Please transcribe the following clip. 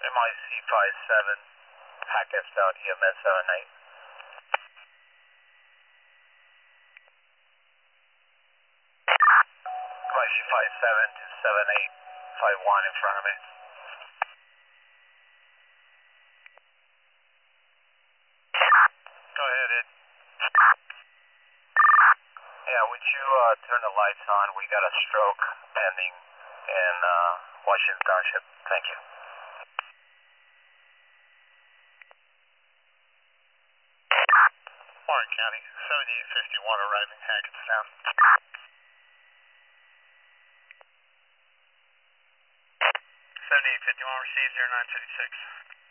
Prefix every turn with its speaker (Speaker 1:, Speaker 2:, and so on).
Speaker 1: MIC 57, Hackettstown out EMS 78. MIC 57 to 7851 in front of me. Go ahead, Ed. Yeah, would you turn the lights on? We got a stroke pending in Washington Township. Thank you. Warren County, 7851 arriving Hackettstown. 7851 received 0936.